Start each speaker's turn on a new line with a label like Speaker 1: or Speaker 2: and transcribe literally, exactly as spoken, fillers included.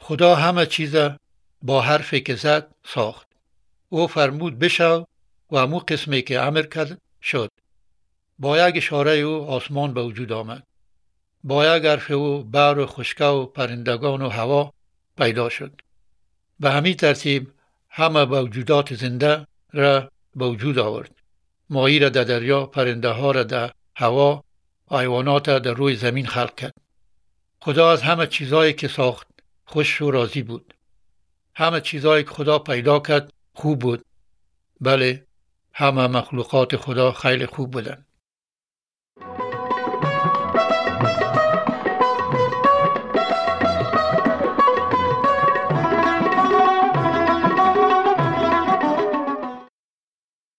Speaker 1: خدا همه چیز با حرفی که زد ساخت. او فرمود بشو و همون قسمی که امر کرد شد. با یک اشاره او آسمان به وجود آمد. با یک حرف او بحر و خشکی و پرندگان و هوا پیدا شد. به همین ترتیب همه موجودات زنده را به وجود آورد. ماهی را در دریا، پرنده ها را در هوا، حیوانات را در روی زمین خلق کرد. خدا از همه چیزایی که ساخت خوش و راضی بود. همه چیزایی که خدا پیدا کرد خوب بود. بله، همه مخلوقات خدا خیلی خوب بودند.